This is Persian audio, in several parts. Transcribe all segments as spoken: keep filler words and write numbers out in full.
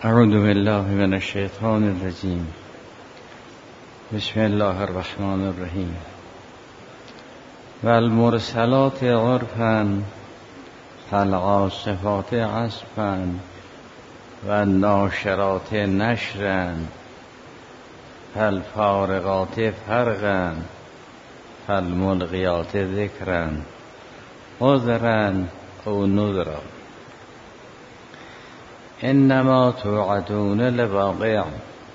اعوذ بالله من الشیطان الرجیم. بسم الله الرحمن الرحیم. والمرسلات عرفا فالعاصفات عصفا والناشرات نشرا فالفارقات فرقا فالملقیات ذکرا عذرا او نذرا. انما توعدون لواقع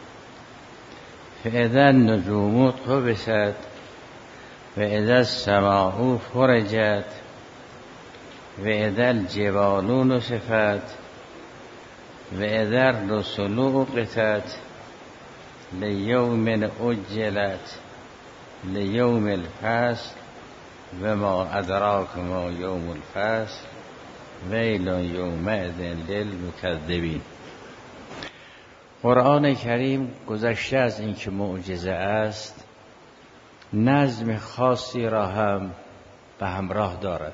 فاذا النجوم طمست واذا السماء فرجت واذا الجبال نسفت واذا الرسل اقتت لیوم اجلت لیوم الفصل وما ادراک ما یوم الفصل ویل یومئذ للمکذبین. قرآن کریم گذشته از این که معجزه است، نظم خاصی را هم به همراه دارد.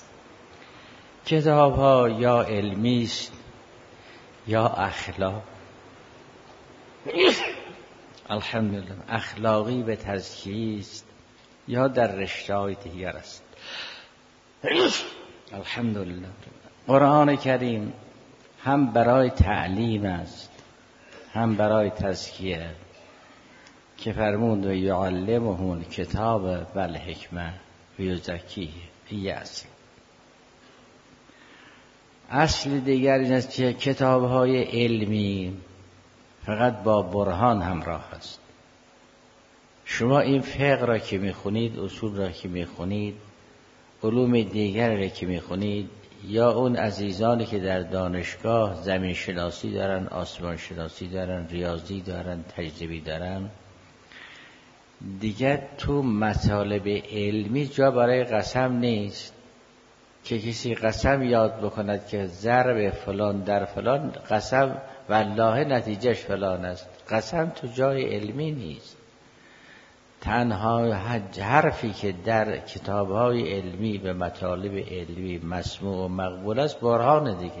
کتاب ها یا علمی است یا اخلاق، الحمدلله اخلاقی به تزکیه است یا در رشته‌های دیگر است. الحمدلله قرآن کریم هم برای تعلیم است هم برای تزکیه، که فرمود و یعلمهم الکتاب و الحکمه و یزکیه. این اصل اصل دیگر این است که کتاب‌های علمی فقط با برهان همراه است. شما این فقه را که میخونید، اصول را که میخونید، علوم دیگر را که میخونید، یا اون عزیزانی که در دانشگاه زمین شناسی دارن، آسمان شناسی دارن، ریاضی دارن، تجربی دارن، دیگر تو مطالب علمی جا برای قسم نیست که کسی قسم یاد بکند که ضرب فلان در فلان قسم والله نتیجهش فلان است. قسم تو جای علمی نیست. تنها حرفی که در کتاب‌های علمی به مطالب علمی مسموع و مقبول است برهان دیگه.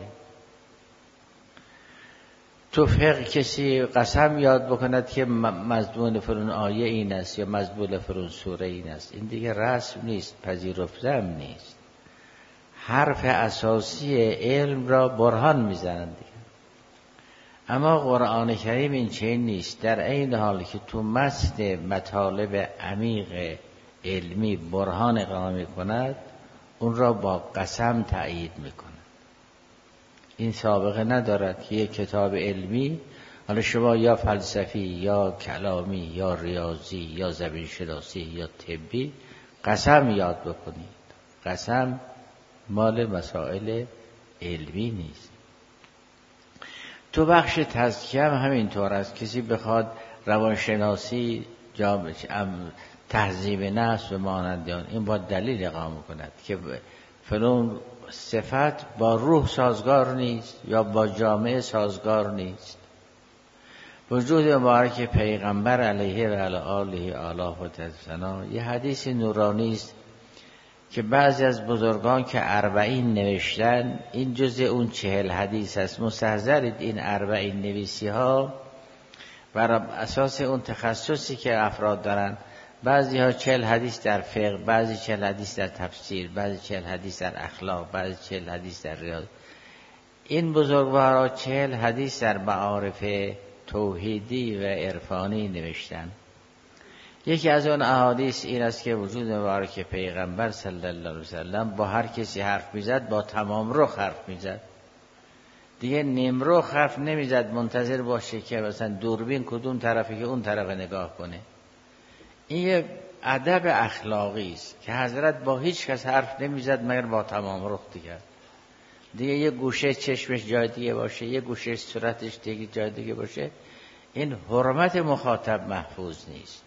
تو فقه کسی قسم یاد بکند که مضمون فلان آیه این است یا مضمون فلان سوره این است، این دیگه رسم نیست، پذیرفته هم نیست. حرف اساسی علم را برهان میزنند دیگه. اما قرآن کریم این چنین نیست. در این حال که تو متن مطالب عمیق علمی برهان اقامه میکند، اون را با قسم تأیید میکند. این سابقه ندارد که یک کتاب علمی، حالا شما یا فلسفی یا کلامی یا ریاضی یا زمین شناسی یا طبی قسم یاد بکنید. قسم مال مسائل علمی نیست. تو بخش تزکیه هم همینطور است. کسی بخواد روانشناسی، تهذیب نفس و مانند آن، این با دلیل اقامه کند که فلان صفت با روح سازگار نیست یا با جامعه سازگار نیست. وجود مبارک پیغمبر علیه و علی آله آله و تسنا یه حدیث نورانی است که بعضی از بزرگان که اربعین نوشتن، این جزء اون چهل حدیث است. مستحضرید این اربعین نویسی ها بر اساس اون تخصصی که افراد دارن. بعضی ها چهل حدیث در فقه، بعضی چهل حدیث در تفسیر، بعضی چهل حدیث در اخلاق، بعضی چهل حدیث در ریاضی. این بزرگوارا چهل حدیث در معارف توحیدی و عرفانی نوشتن. یکی از اون احادیث این است که وجود مبارک پیغمبر صلی الله علیه وسلم با هر کسی حرف میزد با تمام رخ حرف میزد، دیگه نیم رخ حرف نمیزد منتظر باشه که مثلا دوربین کدوم طرفه که اون طرف نگاه کنه. این یه ادب اخلاقی است که حضرت با هیچ کس حرف نمیزد مگر با تمام رخ دیگه. دیگه یه گوشه چشمش جای دیگه باشه، یه گوشه صورتش دیگه جای دیگه باشه، این حرمت مخاطب محفوظ نیست.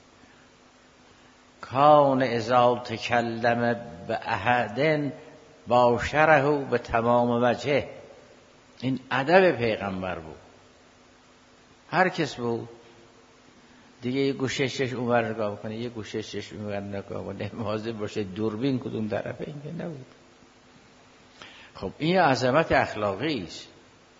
کان اذا تکلم به احد باشره به تمام وجه. این ادب پیغمبر بود. هر کس بود دیگه یه گوشه چشم اونور نگاه کنه، یه گوشه چشم اونور نگاه کنه، مواظب باشه دوربین کدوم طرفه، این که نبود. خب این عظمت اخلاقی است.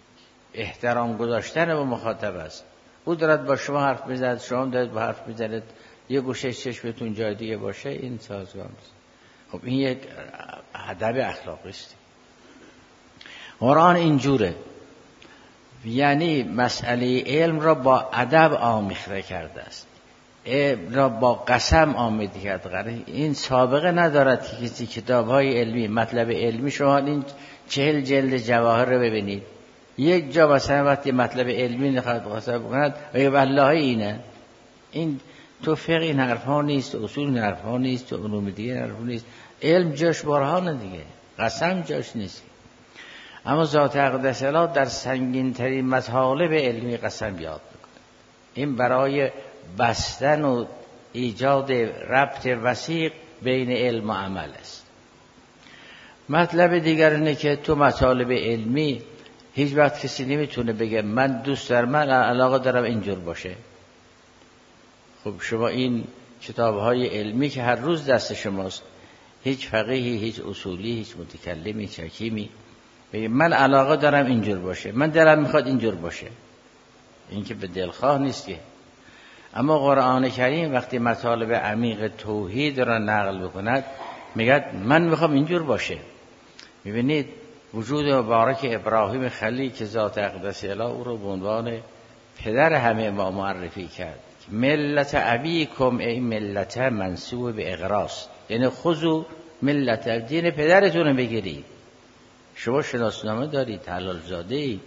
احترام گذاشتن به مخاطب است. او دارد با شما حرف میزند، شما دارید با حرف میزنید، یه گوشه چشمتون جای دیگه باشه، این سازگار نیست. خب این یک ادب اخلاقی است. قرآن اینجوره، یعنی مسئله علم را با ادب آمیخته کرده است، علم را با قسم آمیخته کرده. این سابقه ندارد که کسی کتاب‌های علمی، مطلب علمی، شما این چهل جلد جواهر رو ببینید، یک جا مثلا وقتی مطلب علمی نخواهد قسم بکند و والله اینه، این تو فقه این حرفا نیست، اصول این حرفا نیست، تو علوم دیگه این حرفا نیست. علم جاش برهانه دیگه، قسم جاش نیست. اما ذات اقدس الله در سنگین ترین مطالب علمی قسم یاد میکنه. این برای بستن و ایجاد ربط وثیق بین علم و عمل است. مطلب دیگر اینه که تو مطالب علمی هیچ وقت کسی نمیتونه بگه من دوست دارم، من علاقه دارم اینجور باشه. خب شما این کتاب‌های علمی که هر روز دست شماست، هیچ فقیهی، هیچ اصولی، هیچ متکلمی، هیچ حکیمی بگه من علاقه دارم اینجور باشه، من دلم میخواد اینجور باشه، این که به دلخواه نیست که. اما قرآن کریم وقتی مطالب عمیق توحید را نقل بکند میگه من میخوام اینجور باشه. میبینید وجود مبارک ابراهیم خلیل که ذات اقدس اله او رو به عنوان پدر همه ما معرفی کرد. ملت ابیکم ای ملت منسوب به اغراس، یعنی خذوا ملت، دین پدرتون رو بگیرید. شما شناسنامه دارید، حلال زاده اید.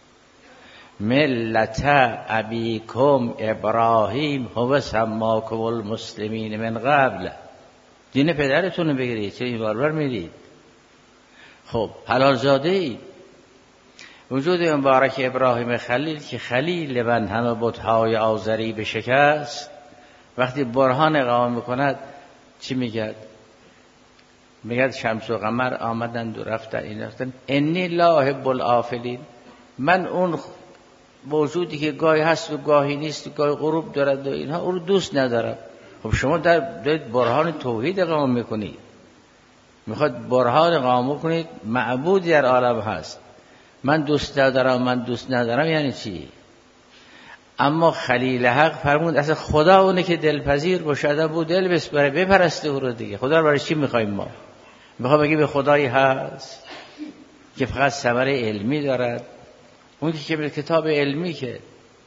ملت ابیکم ابراهیم هو سماکم المسلمین من قبل، دین پدرتون رو بگیرید، چه این بار بر میرید؟ خب حلال زاده اید. وجود مبارک ابراهیم خلیل که خلیل من همه بت‌های آزری بشکست، وقتی برهان اقامه میکند چی میگد؟ میگد شمس و قمر آمدند و رفتن، این رفتن، انی لا احب الآفلین، من اون موجودی که گاهی هست و گاهی نیست و گاهی غروب دارد و اینها، او رو دوست ندارم. خب شما در دارید برهان توحید اقامه میکنید، میخواد برهان اقامه کنید معبودی در عالم هست، من دوست ندارم، من دوست ندارم یعنی چی؟ اما خلیل حق فرمود اصلا خدا اونه که دلپذیر باشه، بود دل بسپره بپرسته او رو دیگه. خدا رو برای چی میخوایم ما؟ میخوام بگی به خدایی هست که فقط ثمره علمی دارد، اون که به کتاب علمی که.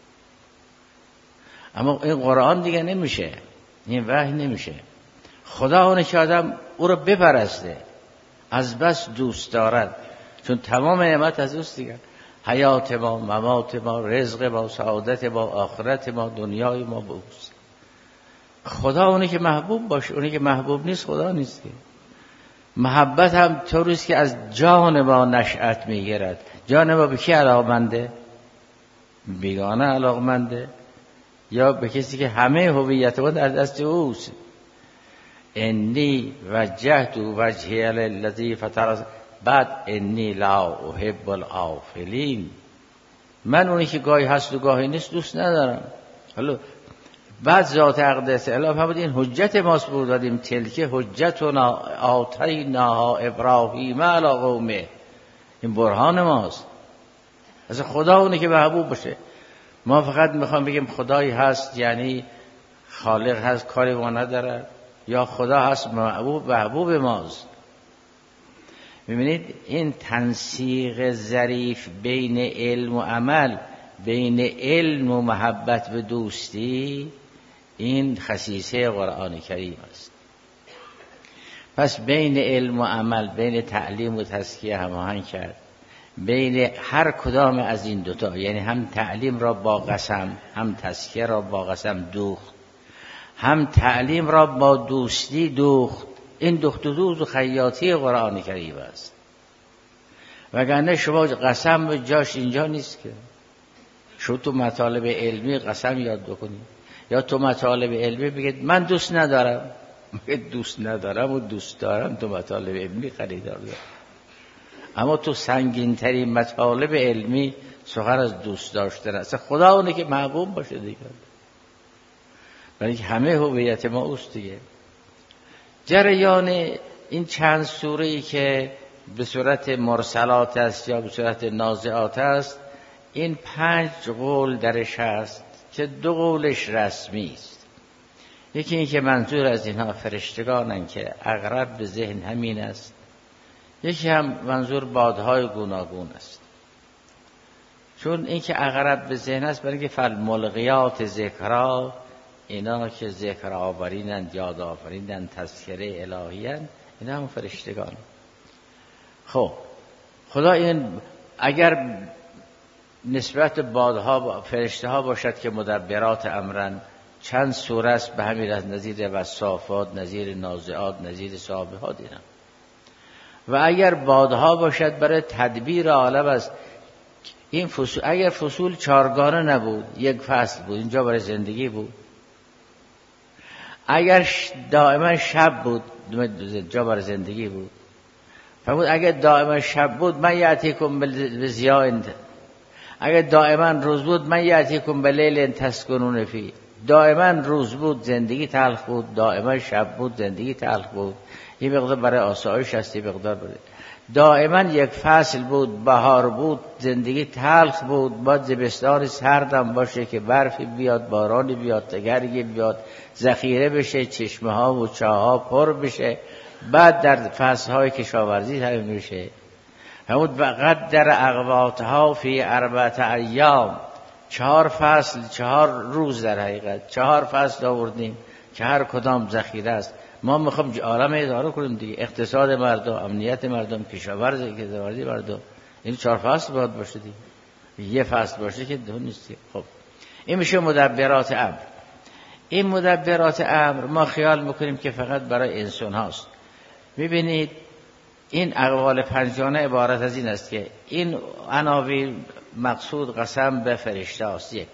اما این قرآن دیگه نمیشه، این وحی نمیشه. خدا اونه که آدم او رو بپرسته، از بس دوست دارد، چون تمام نعمت از اوست دیگه، حیات ما، ممات ما، رزق ما، سعادت ما، آخرت ما، دنیای ما به اوست. خدا اونه که محبوب باشه، اونه که محبوب نیست خدا نیست که. محبت هم طوریست که از جان ما نشأت میگیرد. جان ما به کی علاقمنده؟ بیگانه علاقمنده یا به کسی که همه هویت ما در دست اوست؟ انی وجهت وجهی للذی فطر، بعد انی لا احب الآفلین، من اونی که گاهی هست و گاهی نیست دوست ندارم. حالا بعد ذات اقدس اله فرمود این حجت ماست بود دادیم، تلک حجتنا آتیناها ابراهیم علی قومه، این برهان ماست. از خدا اونی که محبوب باشه. ما فقط میخوام بگیم خدایی هست یعنی خالق هست کاری ما نداره، یا خدا هست محبوب محبوب ماست. می‌بینید این تنسیق ظریف بین علم و عمل، بین علم و محبت و دوستی، این خصیصه قرآن کریم است. پس بین علم و عمل، بین تعلیم و تزکیه هماهنگ کرد، بین هر کدام از این دوتا، یعنی هم تعلیم را با قسم، هم تزکیه را با قسم دوخت، هم تعلیم را با دوستی دوخت. این دوخت و دوز و خیاطی قرآن کریم است. وگرنه شما قسم جاش اینجا نیست که. شما تو مطالب علمی قسم یاد بکنید، یا تو مطالب علمی بگید من دوست ندارم، بگید دوست ندارم و دوست دارم، تو مطالب علمی خریدار دارم. اما تو سنگین ترین مطالب علمی سخن از دوست داشتن است. خدا اونه که محبوب باشه دیگه، برای که همه هویت ما اوست دیگه. جریان این چند سوره‌ای که به صورت مرسلات است یا به صورت نازعات است، این پنج قول درش هست که دو قولش رسمی است. یکی این که منظور از اینها فرشتگانن که اقرب به ذهن همین است. یکی هم منظور بادهای گوناگون است. چون این که اقرب به ذهن است برای که فالملقیات ذکرا، اینا که ذکر آورینند، یاد آورینند، تذکره الهیند، اینا هم فرشتگان. خب خدا این اگر نسبت بادها فرشته ها باشد که مدبرات امرن، چند سوره است به همین از نظیر وصافات، نظیر نازعات، نظیر صابحات اینا. و اگر بادها باشد برای تدبیر عالم است. این فصول اگر فصول چارگانه نبود، یک فصل بود، اینجا برای زندگی بود. اگر دائما شب بود، اینجا برای زندگی بود. فرمود اگر دائما شب بود من یأتیکم بضیاء، اگر دائما روز بود من یأتیکم بلیل تسکنون فیه. دائما روز بود زندگی تلخ بود، دائما شب بود زندگی تلخ بود. یه مقدار برای آسایش هست، یه مقدار برای دائما یک فصل بود، بهار بود زندگی تلخ بود، بعد زمستان سردم باشه که برفی بیاد، بارانی بیاد، تگرگی بیاد، ذخیره بشه، چشمه ها و چاه ها پر بشه، بعد در فصل های کشاورزی تمام میشه. همون وقت در اقواتها فی اربعة ایام، چهار فصل، چهار روز در حقیقت چهار فصل آوردیم که هر کدام ذخیره است. ما میخوام عالم اداره کنیم دیگه، اقتصاد مردم، امنیت مردم، کشاورزی، کشاورزی مردم، این چهار فصل باید باشه دیگه. یه فصل باشه که دو نیست. خب این میشه مدبرات امر. این مدبرات امر ما خیال میکنیم که فقط برای انسان هاست. میبینید این اقوال پنجگانه عبارت از این است که این عناوین مقصود قسم به فرشته است. یک.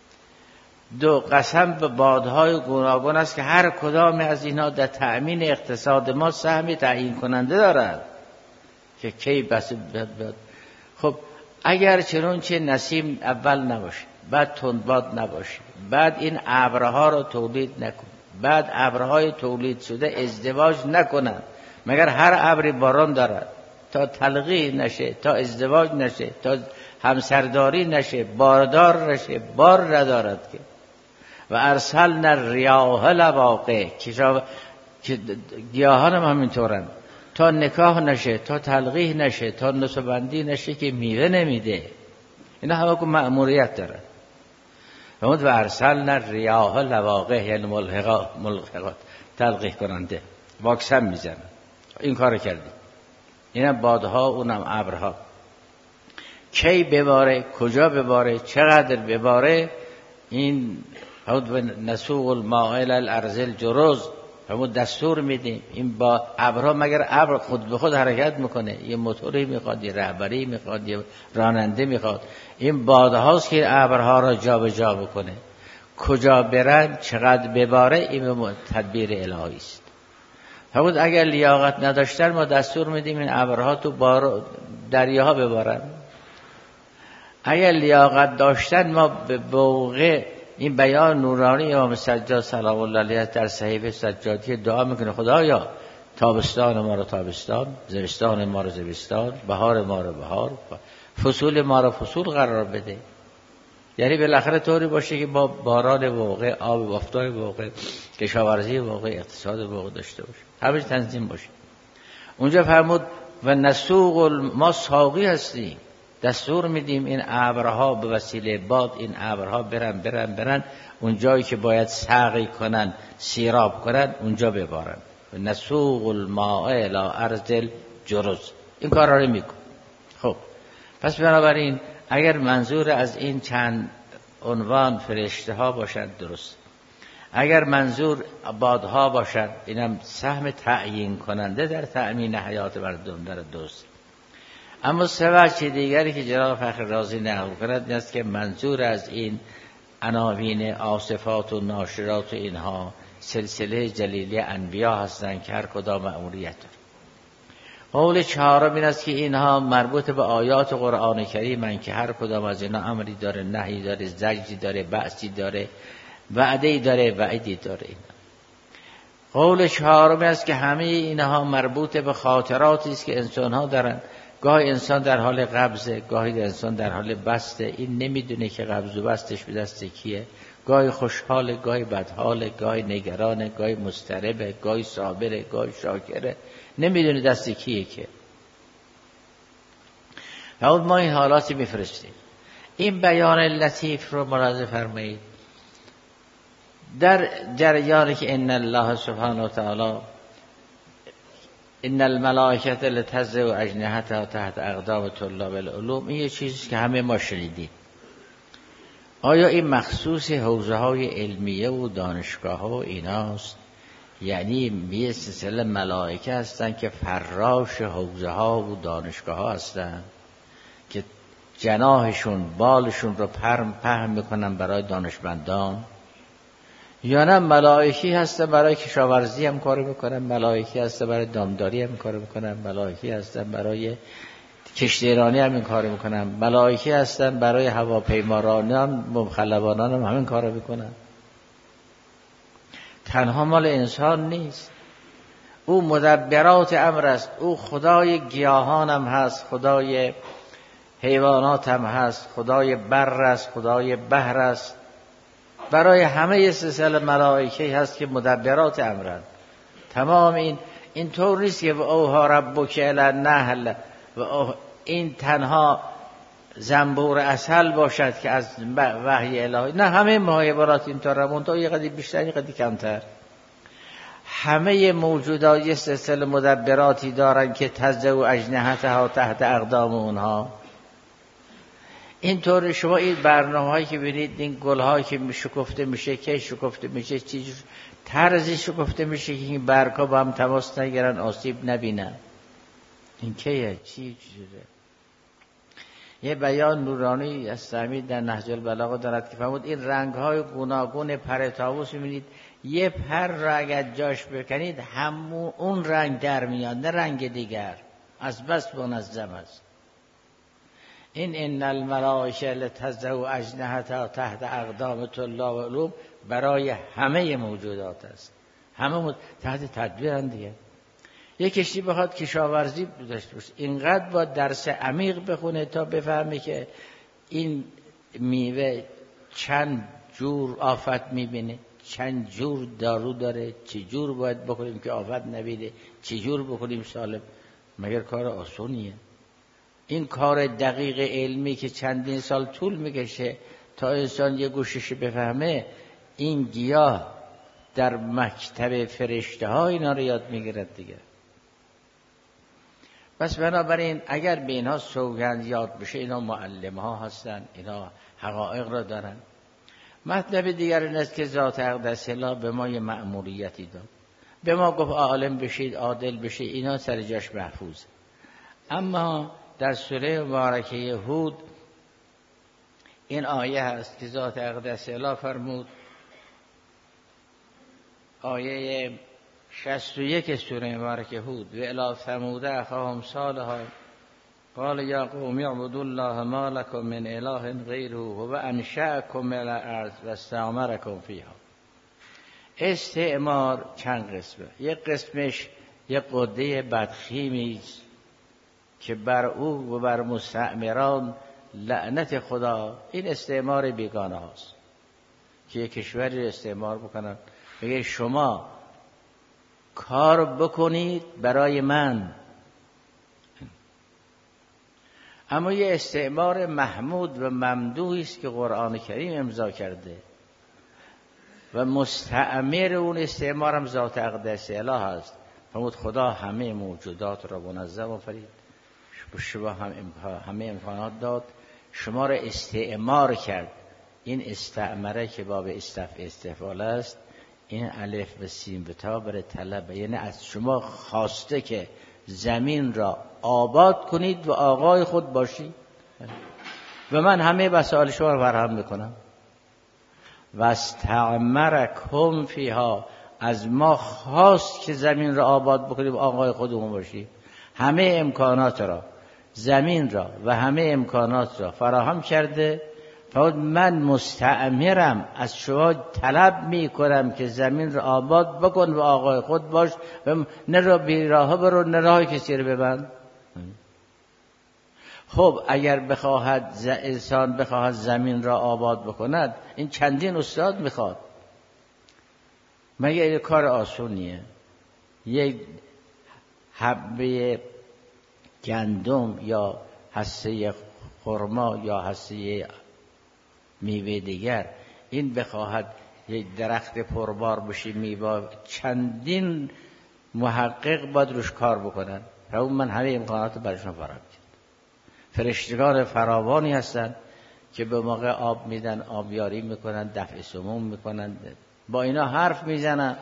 دو، قسم به بادهای گوناگون است که هر کدام از اینها در تأمین اقتصاد ما سهمی تعیین کننده دارد که کی بس بیاد. خب اگر چنانچه نسیم اول نباشه، بعد تندباد نباشه، بعد این ابرها رو تولید نکن، بعد ابرهای تولید شده ازدواج نکنن، مگر هر ابری باران دارد تا تلقیح نشه، تا ازدواج نشه، تا همسرداری نشه، باردار نشه، بار ندارد که. و ارسلنا الریاح لواقح، که گیاهان هم همینطورن، تا نکاح نشه، تا تلقیح نشه، تا نسبندی نشه که میوه نمیده. اینا همه که مأموریت داره. و ارسلنا الریاح لواقح یعنی ملحقات، ملحقات تلقیح کننده، واکسن میزنن. این کار کردیم. اینا بادها، اونم ابرها. کی بباره، کجا بباره، چقدر بباره، این همون نسوق الماء الی الارض الجرز، همون دستور میدیم. این با ابرها، مگر ابر خود به خود حرکت میکنه؟ یه موتوری میخواد، یه رهبری میخواد، یه راننده میخواد. این بادهاست که ابرها را جا به جا بکنه. کجا برن، چقدر بباره، این تدبیر الهی است. همون اگر لیاقت نداشتن ما دستور میدیم این ابرها تو بار دریاها ببارن. اگر لیاقت داشتن ما به موقع این بیان نورانی امام سجاد سلام الله علیه در صحیفه سجادی دعا میکنه خدایا تابستان ما رو تابستان، زمستان ما رو زمستان، بهار ما رو بهار، فصول ما رو فصول قرار بده. یعنی بالاخره طوری باشه که با باران واقع، آب بافتای واقع، کشاورزی واقع، اقتصاد واقع داشته باشه، همش تنظیم باشه. اونجا فرمود و نسوق، ما ساقی هستیم، دستور میدیم این ابرها به وسیله باد این ابرها برن برن برن اون جایی که باید سقی کنن، سیراب کنن، اونجا ببارن. و نسوق الماء الی ارض الجرز، این کارا رو میکن. خب پس بنابراین اگر منظور از این چند عنوان فرشته ها باشد درست، اگر منظور بادها باشد اینم سهم تعیین کننده در تأمین حیات مردم در درست. اما سه وجه دیگری که جناب فخر رازی نقل کند این است که منظور از این عناوین آصفات و ناشرات و اینها سلسله جلیلی انبیا هستند که هر کدام مأموریت دارند. قول چهارم این است که اینها مربوط به آیات قرآن کریم که هر کدام از اینها امری داره، نهی داره، زجری داره، بعثی داره، وعده‌ای داره، وعیدی داره. اینا قول چهارم است که همه اینها مربوط به خاطراتی است که انسان‌ها دارن. گاهی انسان در حال قبضه، گاهی انسان در حال بسته، این نمیدونه که قبض و بستش به دست کیه. گاهی خوشحاله، گاهی بدحاله، گاهی نگرانه، گاهی مضطربه، گاهی صابره، گاهی شاکره، نمیدونه دست کیه که. و ما این حالاتی میفرستیم. این بیان لطیف رو ملاحظه فرمایید. در جریانی که ان الله سبحانه و تعالی ان الملائکه لتضع اجنحتها تحت اقدام طلاب العلوم، این یه چیزی که همه ما شنیدیم. آیا این مخصوص حوزه های علمیه و دانشگاه ها و ایناست؟ یعنی یه سلسله ملائکه هستن که فراش حوزه ها و دانشگاه ها هستن که جناحشون بالشون رو پرم پهن میکنن برای دانشمندان، یا نه ملائکی هستن برای کشاورزی هم کار میکنن، ملائکی هستن برای دامداری هم کار میکنن، ملائکی هستن برای کشتیرانی هم این کار میکنن، ملائکی هستن برای هواپیمارانان مخلبانان هم همین کار میکنن. تنها مال انسان نیست، او مدبرات امر است، او خدای گیاهان هم هست، خدای حیوانات هم هست، خدای بر است، خدای بحر است. برای همه سلسله ملائکه هست که مدبرات امرند. تمام این اینطور نیست که اوها ربک الی النحل و این تنها زنبور عسل باشد که از وحی الهی، نه، همه محیبرات اینطور منتها یه قدری بیشتر یه قدری کمتر. همه موجودات یه سلسله مدبراتی دارن که تضع اجنحتها تحت اقدام اونها. اینطور شما این برنامه هایی که ببینید، این گل هایی که شکفته میشه، که شکفته میشه، چیز طرزی شکفته میشه که این برگ ها با هم تماس نگیرن، آسیب نبینن. این کیه؟ چی جوره؟ یه بیان نورانی از سمی در نهج البلاغه دارد که فرمود این رنگ های گوناگون پر طاووس میبینید، یه پر را اگر جاش بکنید همون اون رنگ در میاد، نه رنگ دیگر، از بس منظم است. این ان الملائکه لتضع اجنحتها تحت اقدام طلاب العلوم برای همه موجودات است، همه مد... تحت تدبیرند دیگه. یک کشتی بخواد کشاورزی داشته باشه، اینقدر با درس عمیق بخونه تا بفهمه که این میوه چند جور آفت میبینه، چند جور دارو داره، چه جور باید بکنیم که آفت نبینه، چه جور بکنیم سالم. مگر کار آسونیه؟ این کار دقیق علمی که چندین سال طول میکشه تا انسان یه گوشش بفهمه، این گیاه در مکتب فرشته ها اینا رو یاد میگیرد دیگه. پس بنابراین اگر به اینها سوگند یاد بشه، اینا معلم ها هستن، اینا حقایق را دارن. مطلب دیگر این است که ذات اقدس الله به ما یه مأموریتی داد، به ما گفت عالم بشید، عادل بشید، اینا سر جاش محفوظه. اما در سوره مبارکه هود این آیه هست که ذات اقدس الله فرمود، آیه شصت و یک سوره مبارکه هود: و الی ثمود اخاهم صالحا قال یا قوم اعبدوا الله ما لكم من اله غیره و انشأکم من الارض و استعمرکم فیها. استعمار چند قسمه. یک قسمش یک قده بدخیمی است که بر او و بر مستعمران لعنت خدا. این استعمار بیگانه هاست که یک کشوری استعمار بکنن، بگه شما کار بکنید برای من. اما یه استعمار محمود و ممدوحی است که قرآن کریم امضا کرده و مستعمر اون استعمار هم ذات اقدس اله است. فرمود خدا همه موجودات را منظم آفرید، شما هم همه امکانات داد، شما را استعمار کرد. این استعمره که باب استفع استفعال است، این الف و سین و تا برای طلب، یعنی از شما خواسته که زمین را آباد کنید و آقای خود باشید و من همه وسایل شما را فراهم میکنم. و استعمرکم فیها، از ما خواست که زمین را آباد بکنیم، آقای خودمون باشیم. همه امکانات را، زمین را و همه امکانات را فراهم کرده. فرمود من مستعمرم، از شما طلب می کنم که زمین را آباد بکن و آقای خود باش و نه را بی راه برو، نه راه کسی رو ببند. خب اگر بخواهد انسان بخواهد زمین را آباد بکند این چندین استاد میخواد. مگه این کار آسونیه؟ یک حبه گندم یا حصه خرما یا حصه میوه دیگر این بخواهد یک درخت پربار بشه میوه، چندین محقق باید روش کار بکنن. اون من همه امکانات برشون فراهم کرد. فرشتگان فراوانی هستن که به موقع آب میدن، آبیاری میکنن، دفع سموم میکنن، با اینا حرف میزنن.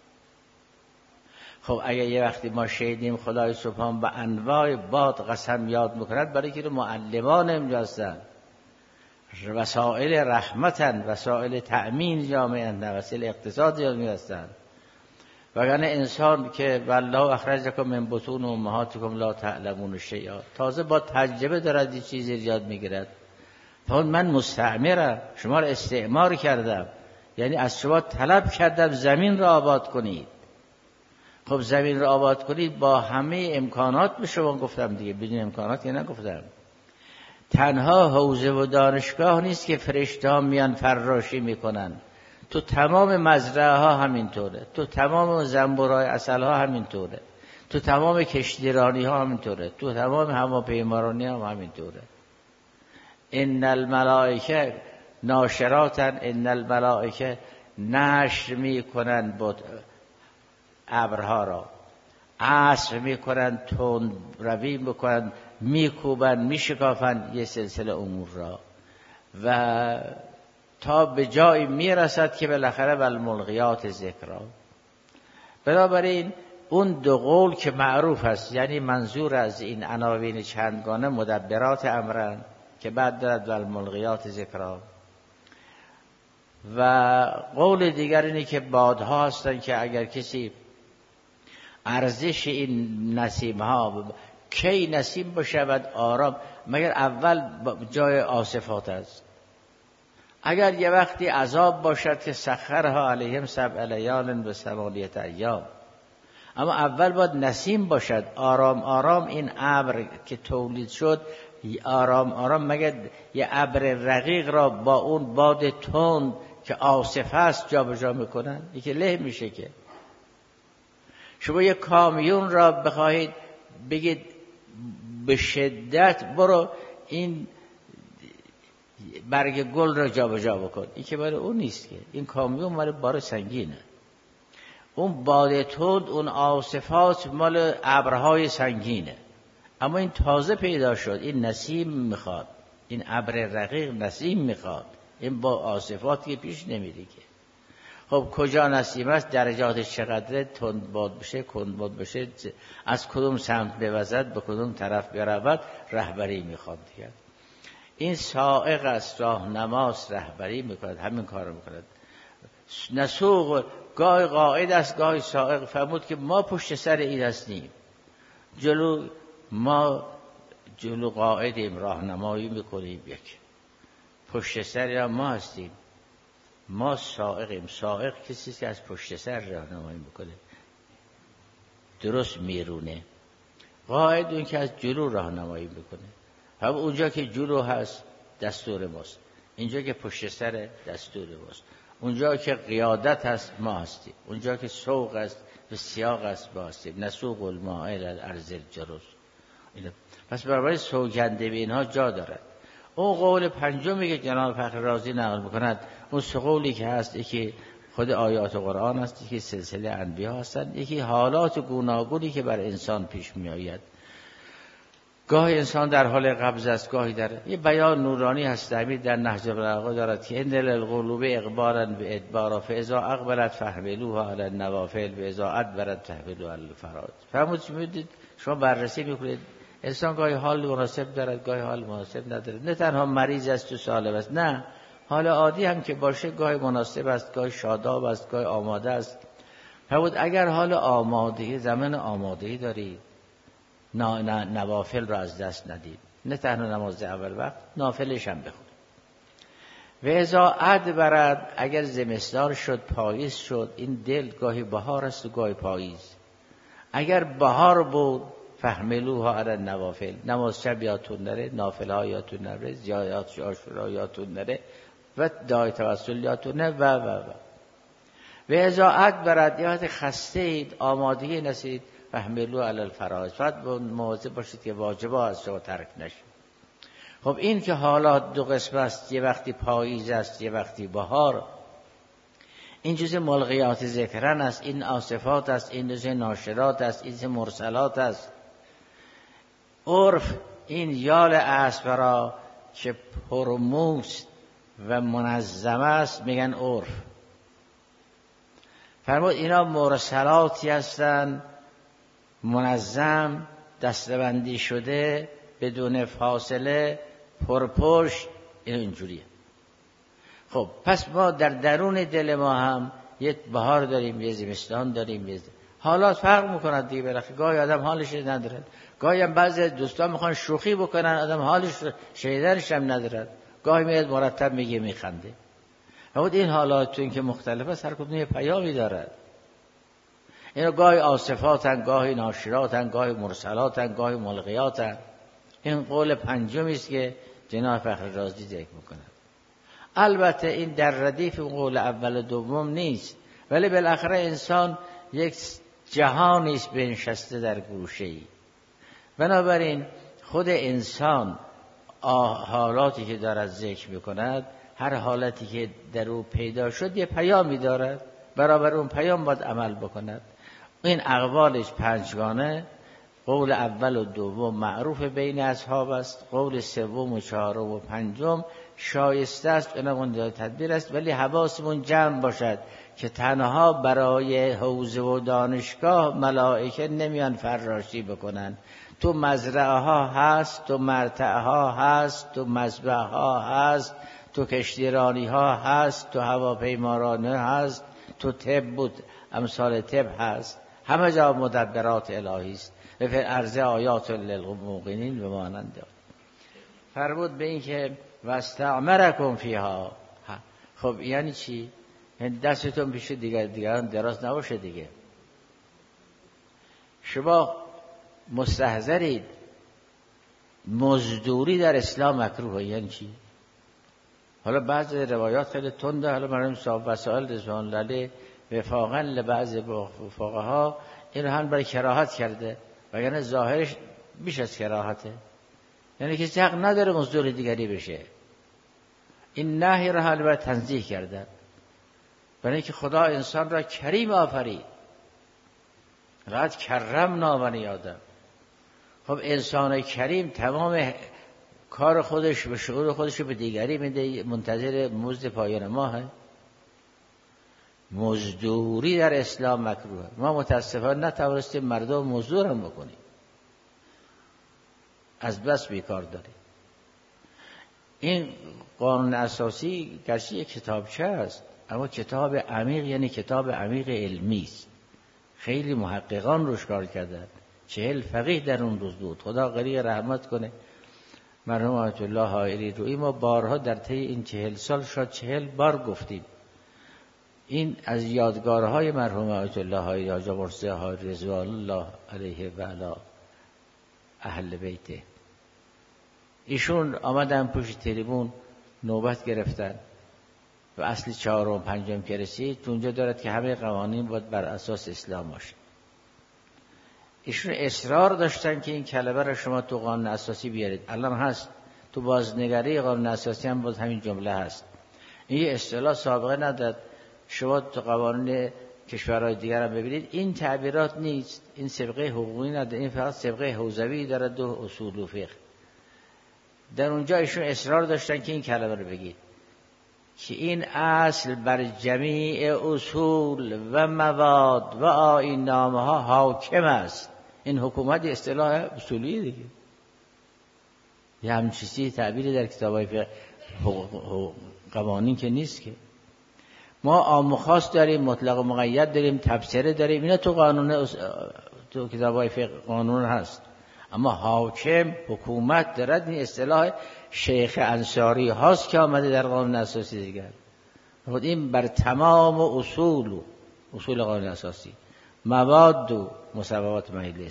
خب اگر یه وقتی ما شهیدیم خدای سبحان به انواع باد قسم یاد میکند، برای که معلمان اینجا هستن، وسائل رحمتن، وسائل تأمین جامعه، وسائل اقتصاد جامعه هستن. وگرنه انسان که والله اخرجکم من بطون امهاتکم لا تعلمون شیئا، تازه با تجربه دارد این چیزی یاد میگیرد. فون من مستعمرم، شما را استعمار کردم، یعنی از شما طلب کردم زمین را آباد کنید. خب زمین را آباد کنید با همه امکانات به شما گفتم دیگه، بدون امکانات که نگفتم. تنها حوزه و دانشگاه نیست که فرشته ها میان فراشی میکنن، تو تمام مزرعه ها همینطوره، تو تمام زنبورای عسل ها همینطوره، تو تمام کشتیرانی ها همینطوره، تو تمام هواپیمارانی ها همینطوره. ان الملائکه ناشراتن، ان الملائکه نشر میکنن با ابرها را، عصر میکنن، تند روی میکنن، میکوبن، میشکافن یه سلسله امور را، و تا به جایی میرسد که بالاخره والملقیات ذکرا. بنابراین اون دو قول که معروف است، یعنی منظور از این عناوین چندگانه مدبرات امرن که بعد دارد والملقیات ذکرا، و قول دیگر اینه که بادها هستن که اگر کسی ارزش این نسیم ها کی نسیم بشود آرام، مگر اول جای آصفات است. اگر یه وقتی عذاب باشد که سخرها علیهم سبع لیال و ثمانیة ایام، اما اول باید نسیم باشد، آرام آرام این ابر که تولید شد آرام آرام، مگر یه ابر رقیق را با اون باد تند که آصف است جا به جا میکنن؟ یکی له میشه. که شما یک کامیون را بخواهید بگید به شدت برو این برگ گل را جا به جا بکن، این که برای اون نیست. که این کامیون مال بار سنگینه، اون باد تند، اون آصفات مال ابرهای سنگینه. اما این تازه پیدا شد، این نسیم میخواد، این ابر رقیق نسیم میخواد، این با آصفاتی که پیش نمیره. که خب کجا نسیم است، درجاتش چقدره، تند باد بشه، کند باد بشه، از کدوم سمت بوزد، به کدوم طرف برود، رهبری میخواد دیگه. این سائق است، راهنماست، رهبری میکند، همین کارو میکند. نسوق گاهی قائد است، گاهی سائق. فرمود که ما پشت سر این هستیم، جلو ما جلو قائدیم، راهنمایی میکنیم، یک پشت سر ما هستیم، ما سائقیم. سائق کسی که از پشت سر راهنمایی میکنه، درست میرونه. قائد اون که از جلو راهنمایی میکنه. هم اونجا که جلو هست دستور ماست، اینجا که پشت سر دستور ماست، اونجا که قیادت هست ما هستیم، اونجا که سوق است و سیاق است ما هستیم. نسوق الماء الی الارض الجرز. پس برای سوگنده به اینها جا دارد. اون قول پنجمی که جناب فخر رازی نقل میکند، اون سه قولی که هست، یکی خود آیات قرآن است، یکی سلسله انبیا هستند، یکی حالات گوناگونی که بر انسان پیش می آید. گاهی انسان در حال قبض است، گاهی در یه بیان نورانی هست. امیر در نهج البلاغه دارد که ان للقلوب اقبالا بادبارا فاذا اقبلت فاحملوها علی النوافل و اذا ادبرت فاحملوها علی الفرائض. فرمود میدید شما بررسی میکنید، انسان گاهی حال مناسب دارد، گاهی حال مناسب ندارد. نه تنها مریض است و سالم است، نه، حال عادی هم که باشه گاهی مناسب است، گاهی شاداب است، گاهی آماده است. فرمود اگر حال آمادگی، زمان آمادگی دارید، نه نه نوافل را از دست ندید، نه تنها نماز اول وقت، نافلش هم بخون. و اذا ادبرت، اگر زمستان شد، پاییز شد، این دل گاهی بهار است و گاهی پاییز. اگر بهار بود فحملوها علی النوافل، نماز شب یادتون نره، نافله ها یادتون نره، زیارت عاشورا یادتون نره و دعای توسل یادتون نره و و و و اذا برد یا خسته اید، آمادگی نسید، فحملوها علی الفرائض، فقط مواظب باشید که واجبا از شما ترک نشه. خب این که حالات دو قسم است، یه وقتی پاییز است یه وقتی بهار، این جزء ملغیات ذکرن است، این آصفات است، این جزء ناشرات است، این جزء مرسلات است. عرف این یال اسب را که پرموست و منظم است میگن عرف. فرمود اینا مرسلاتی هستند، منظم، دسته‌بندی شده، بدون فاصله، پرپشت، این اینجوریه. خب پس ما در درون دل ما هم یه بهار داریم، یه زمستان داریم، یه حالات فرق میکنند دیگه. بالاخره گاهی آدم حالش نداره، گاهی هم بعضی دوستان میخوان شوخی بکنن، آدم حالش شیدنش هم نداره، گاهی میاد مرتب میگه میخنده. اما این حالات تو این که مختلفه، هر کدوم یه پیامی دارد. اینا گاهی آصفاتن، گاهی ناشراتن، گاهی مرسلاتن، گاهی ملغیاتن. این قول پنجمی است که جناب فخر رازی ذکر میکنند. البته این در ردیف قول اول و دوم نیست، ولی بالاخره انسان یک جهانی است بنشسته در گوشه‌ای. بنابراین خود انسان حالاتی که دارد ذکر میکند، هر حالتی که در او پیدا شد یه پیامی دارد، برابر اون پیام باید عمل بکند. این اقوالش پنجگانه، قول اول و دوم معروف بین اصحاب است، قول سوم و چهارم و پنجم شایسته است، اونم تدبیر است، ولی حواسمون جمع باشد که تنها برای حوزه و دانشگاه ملائکه نمیان فراشی بکنن. تو مزرعه ها هست، تو مرتع ها هست، تو مذبح ها هست، تو کشتیرانی ها هست، تو هواپیمارانه هست، تو طب بود امثال طب هست، همه جا مدبرات الهی است. و فی الارض آیات للموقنین و مانند. فرمود به این که واستعمرکم فیها. خب یعنی چی؟ یعنی دستتون پیش دیگر دیگران دراز نباشه دیگه. شما مستحضرید مزدوری در اسلام مکروه. یعنی چی؟ حالا بعض روایات خیلی تنده، حالا مرحوم صاحب وسائل رضوان الله وفاقا لبعض فقها این رو هم برای کراهت کرده، وگرنه ظاهرش بیش از کراهته. یعنی کسی حق نداره مزدور دیگری بشه. این نهی را حال باید تنزیه کرده، برای اینکه خدا انسان را کریم آفرید، لقد کرمنا بنی آدم. خب انسان کریم تمام کار خودش و شغل خودش به دیگری میده، منتظر مزد پایان ماهه. مزدوری در اسلام مکروه. ما متاسفانه نتوانستیم مردم مزدور هم بکنیم، از بس بیکار داریم. این قانون اساسی گرچه یک کتابچه است، اما کتاب عمیق، یعنی کتاب عمیق علمی است. خیلی محققان روش کار کردند، چهل فقیه در اون روز بود. خدا غریق رحمت کنه مرحوم آیت الله حائری رو. این ما بارها در طی این چهل سال شاید چهل بار گفتیم. این از یادگارهای مرحوم آیت الله حائری، حاج مرتضی حائری رضوان الله علیه و علی اهل بیته. ایشون آمدن پشت تریبون نوبت گرفتن و اصل چهارم و پنجم که رسید، اونجا دارد که همه قوانین باید بر اساس اسلام باشه. ایشون اصرار داشتن که این کلمه را شما تو قانون اساسی بیارید. الان هست تو بازنگری قانون اساسی هم باز همین جمله هست. این یه اصطلاح سابقه ندارد. شما تو قوانین کشورهای دیگر هم ببینید این تعبیرات نیست، این سابقه حقوقی نداره، این فقط سابقه حوزوی داره، دو اصول و فقه. در اونجا ایشون اصرار داشتن که این کلمه رو بگید که این اصل بر جمیع اصول و مواد و آیین‌نامه ها حاکم است. این حکومت اصطلاح اصولی دیگه، یه همین چیزی تعبیری در کتاب‌های فقه قوانین که نیست که. ما عام و خاص داریم، مطلق و مقید داریم، تبصره داریم، اینا تو قانون تو کتاب‌های فقه قانون هست. اما حاکم حکومت دارد، این اصطلاح شیخ انصاری هاست که آمده در قانون اساسی دیگر. خود این بر تمام اصول و اصول قانون اساسی، مواد و مصوبات مجلس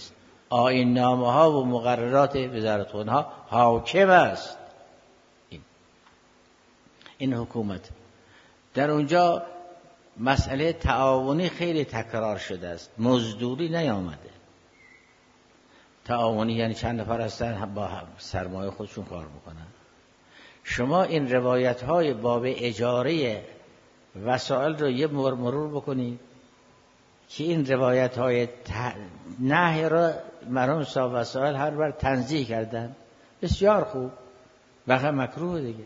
آیین نامه ها و مقررات وزارت خونه حاکم است. این این حکومت در اونجا مسئله تعاونی خیلی تکرار شده است، مزدوری نیامده. تعاونی یعنی چند نفر هستن با سرمایه خودشون کار میکنن. شما این روایت های باب اجاره وسائل رو یه مرور بکنید که این روایت های ت... نهی را مرحوم صاحب وسائل هر بار تنزیه کردن. بسیار خوب، بخیر مکروه دیگه.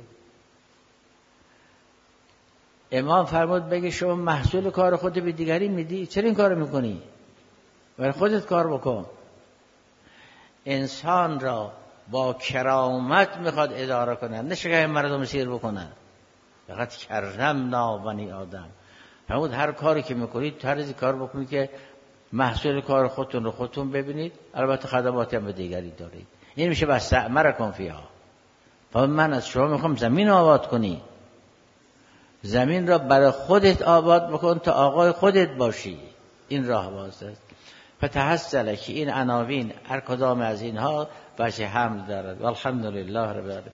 امام فرمود بگه شما محصول کار خود به دیگری میدی، چرا این کار میکنی؟ برای خودت کار بکن. انسان را با کرامت میخواد اداره کنن، نه شکایت مردم سیر بکنن. فقط کرمنا بنی آدم. فرمود هر کاری که میکنید طرزی کار بکنید که محصول کار خودتون رو خودتون ببینید، البته خدماتی هم به دیگری دارید. این میشه بس امرکم فیها. من از شما میخوام زمین آباد کنی، زمین را برای خودت آباد بکن تا آقای خودت باشی. این راه باز است. فتحصل که این عناوین هر کدام از اینها وجه حمل دارد. والحمدلله رب العالمین.